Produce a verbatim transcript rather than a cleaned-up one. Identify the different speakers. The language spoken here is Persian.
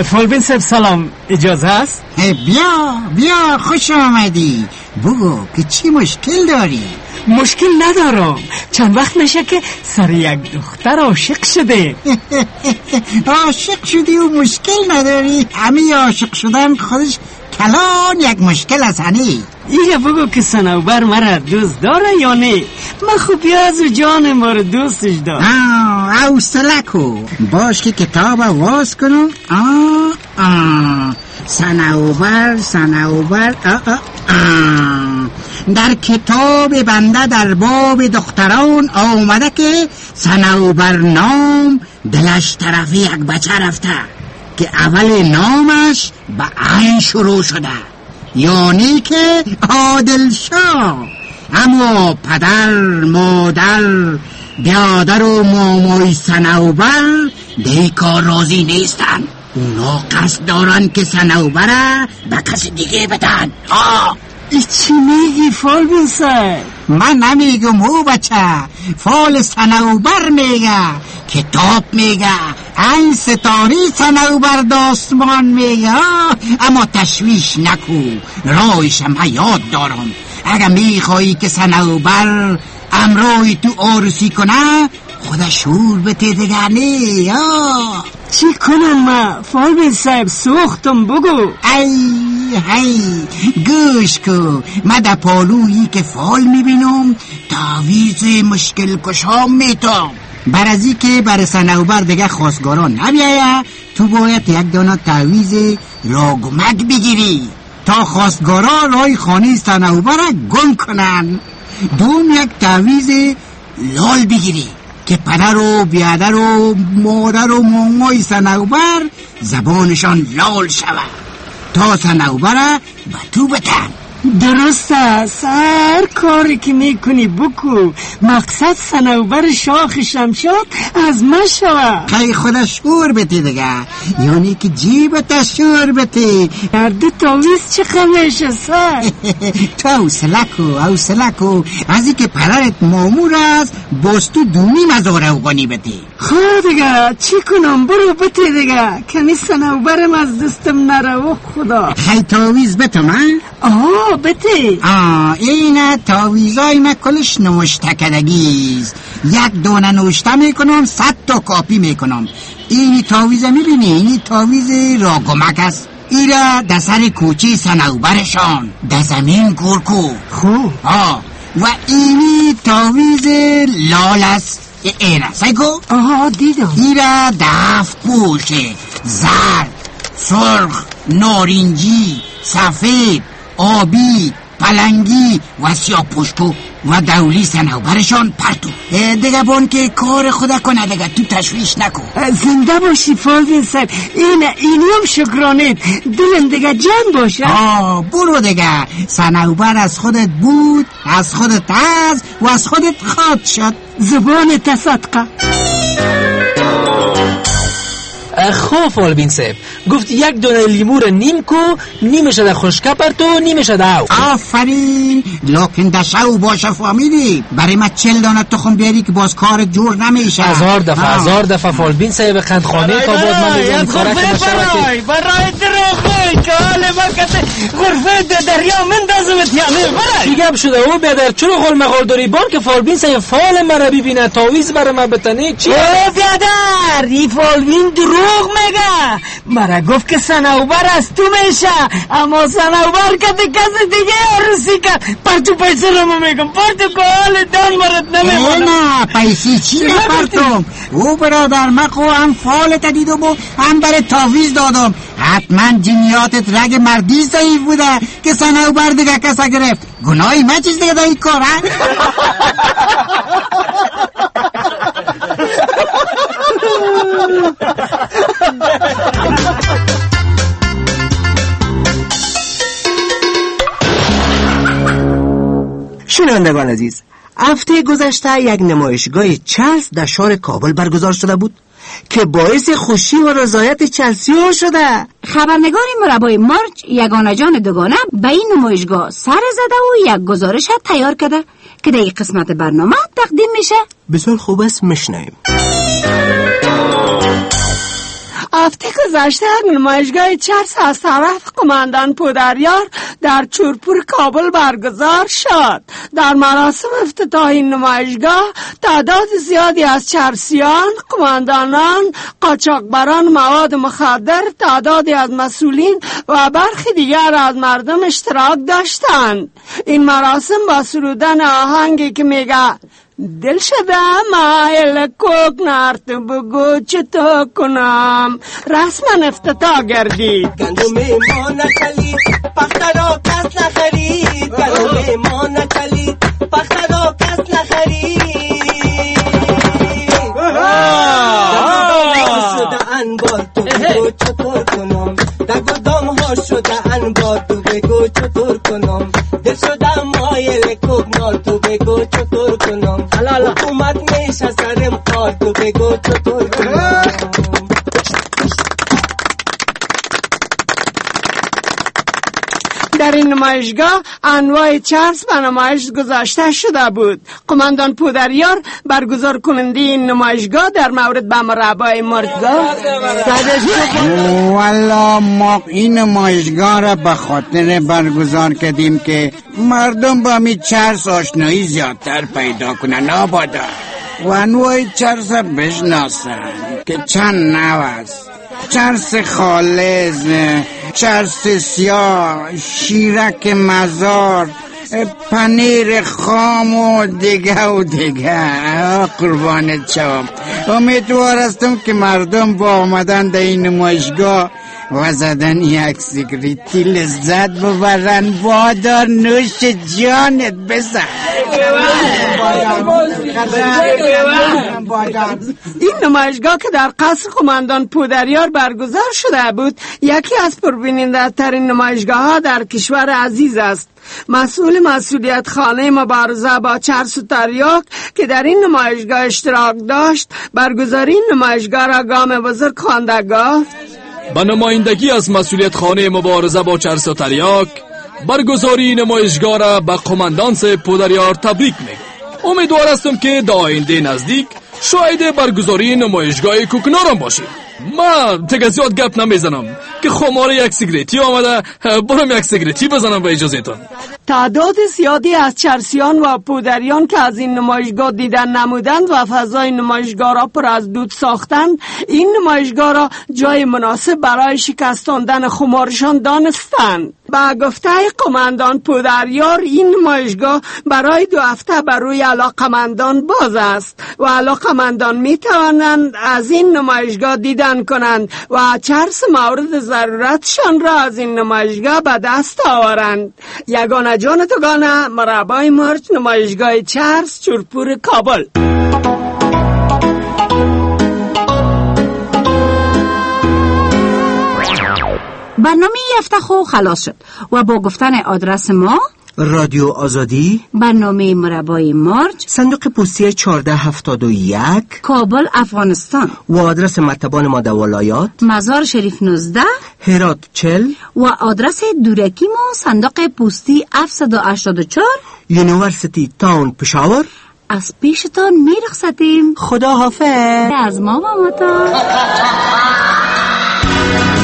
Speaker 1: فالبین صاحب سلام، اجازه هست؟
Speaker 2: بیا بیا خوش آمدی. بگو که چی مشکل داری؟
Speaker 1: مشکل ندارم، چند وقت میشه که سر یک دختر عاشق شده.
Speaker 2: عاشق شدی و مشکل نداری؟ همه عاشق شدن خودش کلان یک مشکل است. هنی
Speaker 1: ایه بگو که صنوبر مرا دوست داره یا نه؟ من خوب از جان مرا دوستش دارم.
Speaker 2: آه حوصله کو، باش که کتاب واز کنم. آه آه صنوبر صنوبر آه آه آه در کتاب بنده در باب دختران آمده که صنوبر نام دلش طرفی یک بچه رفته که اول نامش به عین شروع شده، یعنی که عادل شاه. اما پدر مادر بیادر و مامای صنوبر ده کار راضی نیستن. اونا قصد دارن که صنوبر به کسی دیگه بدن. آه
Speaker 1: ای چی میگی فالبین صاحب؟
Speaker 2: من نمیگم او بچه، فال صنوبر میگه، کتاب میگه، این ستاری صنوبر داستمان میگه. اما تشویش نکو، رایش هم یاد دارم. اگه میخوایی که صنوبر امروی تو عروسی کنه خودش شور بته دیگه نه.
Speaker 1: چی کنم من فالبین صاحب؟ سوختم، بگو.
Speaker 2: ای هی گوش کو، من در پالویی که فال میبینم تعویض مشکل کشام میتام. برازی که بر صنوبر دیگه خواستگاران نبیایه، تو باید یک دانه تعویض راگمک بگیری تا خواستگارا رای خانه صنوبر گم کنن. دوم یک تعویض لال بگیری که پدر و بیادر و مادر و مامای صنوبر زبانشان لال شود تا صنوبر به تو بتن.
Speaker 1: درست است، هر کاری که میکنی بکو، مقصد صنوبر شاخ شمشاد از من شود.
Speaker 2: خیلی خودش شور بتی دیگه، یعنی که جیبت شور بتی.
Speaker 1: در دو تاویز چه خمیشه سر؟
Speaker 2: تو حوصله کو حوصله کو، از این که پدرت مامور است باز تو دونی مزاره اوگانی بتی.
Speaker 1: خب دیگه چی کنم؟ برو بتی دیگه، کمی صنوبرم از دستم نرو خدا.
Speaker 2: خیلی تاویز بتم من؟
Speaker 1: آه بتی.
Speaker 2: آه اینه تاویزای من کلش نوشته کدگیست. یک دونه نوشته میکنم، صد تا کاپی میکنم. اینی تاویزه میبینی؟ اینی تاویز راگمک است. ایره در سر کوچی صنوبرشان در زمین گرکو.
Speaker 1: خوب.
Speaker 2: آه و اینی تاویز لال است. ایره سیگو؟
Speaker 1: آه دیدم.
Speaker 2: ایره دف پوشه، زرد، سرخ، نارنجی، سفید، آبی، پلنگی و سیاه پشتو و دولی صنوبرشان پرتو. دیگه بان که کار خدا کنه دیگه، تو تشویش نکن.
Speaker 1: زنده باشی فالبین صاحب، این اینی هم شکرانت، دلم دیگه جمع باشه.
Speaker 2: آه برو دیگه، صنوبر از خودت بود، از خودت از و از خودت خود شد.
Speaker 1: زبان تصدقه.
Speaker 3: خب فالبین صاحب گفت یک دونه لیمو رو نیم کو، نیمش در خشکه پرتو، نیمش در او.
Speaker 2: آفرین، لکن دشو باشه فامیلی. برای ما چل دانه تخم بیاری که باز کار جور نمیشه.
Speaker 3: هزار دفعه هزار دفعه فالبین صاحب قندخانه تا بود من میگم کارا که
Speaker 1: برای برای دروغی که حال وقت غرفه دریا مندازمت یعنی برای
Speaker 3: چی گپ شده او بیادر؟ چرا غل مغال داری بار که فالبین صاحب فال مرا ببینه تاویز برای من بتنی؟ چی؟
Speaker 1: او بیادر این فالبین دروغ میگه. مرا گفت که صنوبر از تو میشه، اما صنوبر که کسی دیگه عروسی کرد. پرتو پیسه رو میگم، پرتو که حال دان مرد نمیمونه.
Speaker 2: نه پیسی چی نپرتم؟ او برادر مخو هم فالت دیدم و هم برای تاویز دادم. حتما جنیاتت رگ مردی ضعیف بوده که صنوبر دیگه کسا گرفت. گناهی من چیز دیگه دایی کار ها؟
Speaker 4: شنوندگان عزیز، هفته گذشته یک نمایشگاه چلس در شهر کابل برگزار شده بود که باعث خوشی و رضایت چلسی‌ها شده.
Speaker 5: خبرنگار مربای مارچ یگانه جان دوگانه به این نمایشگاه سر زده و یک گزارش تیار کرده که در این قسمت برنامه تقدیم میشه.
Speaker 4: بسیار خوب است، میشنویم.
Speaker 1: هفته گذشته نمایشگاه چرس از طرف قماندان پودریار در چورپور کابل برگزار شد. در مراسم افتتاح این نمایشگاه تعداد زیادی از چرسیان، قماندانان، قاچاقبران مواد مخدر، تعدادی از مسئولین و برخی دیگر از مردم اشتراک داشتند. این مراسم با سرودن آهنگی که میگه دل شده مایل کوک نارت بگو چطور کنم رسما افتتاح گردید.
Speaker 6: گندم ما نکلید پخته را کس نخرید، گندم ما نکلید پخته را کس نخرید. شده انبار تو بگو چطور کنم، در گدام ها شده انبار تو بگو چطور کنم. دل شده مایل کوک نار تو بگو چطور کنم. حکومت میشه سرم کار تو بگو چطور کنم.
Speaker 1: در این نمایشگاه انواع چرس به نمایش گذاشته شده بود. قماندان پودریار برگزار کننده این نمایشگاه در مورد به مربای مردگاه
Speaker 2: والا ما این نمایشگاه را به خاطر برگزار کردیم که مردم با می چرس آشنایی زیادتر پیدا کنن آبادا و انواع چرس را بشناسن که چند نوع است. چرس خالص، چرس سیاه، شیرک مزار، پنیر خام و دیگه و دیگه. قربانت شوم. امیدوار هستم که مردم با آمدن در این نمایشگاه و زدن یک سیگریتی لذت ببرن. وادار نوش جانت بزن.
Speaker 1: این نمایشگاه که در قصر قماندان پودریار برگزار شده بود یکی از پربیننده ترین نمایشگاه ها در کشور عزیز است. مسئول مسئولیت خانه مبارزه با چرس و تریاک که در این نمایشگاه اشتراک داشت برگزاری این نمایشگاه را گام بزرگ خوانده گفت:
Speaker 7: با نمایندگی از مسئولیت خانه مبارزه با چرس و تریاک برگزاری نمایشگاه را به قماندان پودریار تبریک میگم. امیدوار هستم که در آینده نزدیک شاید برگزاری نمایشگاه کوکنارم باشیم. ما دیگه زیاد گپ نمیزنم که خمار یک سیگریتی آمده، برم یک سیگریتی بزنم به اجازهتون.
Speaker 1: تعداد زیادی از چرسیان و پودریان که از این نمایشگاه دیدن نمودند و فضای نمایشگاه را پر از دود ساختند این نمایشگاه را جای مناسب برای شکستاندن خمارشان دانستند. با گفته قماندان پودریار این نمایشگاه برای دو هفته بر روی علاقمندان باز است و علاقمندان می توانند از این نمایشگاه دیدن کنند و چرس مورد ضرورتشان را از این نمایشگاه به دست آورند. یگانه جان توگانه مربای مرچ، نمایشگاه چرس، چورپور کابل.
Speaker 5: برنامه یفته خو خلاص شد و با گفتن آدرس ما:
Speaker 4: رادیو آزادی،
Speaker 5: برنامه مربای مارچ،
Speaker 4: صندوق پستی چهارده هفتاد و یک،
Speaker 5: کابل، افغانستان،
Speaker 4: و آدرس مکتبان ما در ولایات:
Speaker 5: مزار شریف نوزده،
Speaker 4: هرات چهل،
Speaker 5: و آدرس دورکی ما صندوق پستی هفتصد و هشتاد و چهار،
Speaker 4: یونیورسیتی تاون پشاور.
Speaker 5: از پیشتان میرخصتیم.
Speaker 4: خدا حافظ.
Speaker 5: از ما و متا.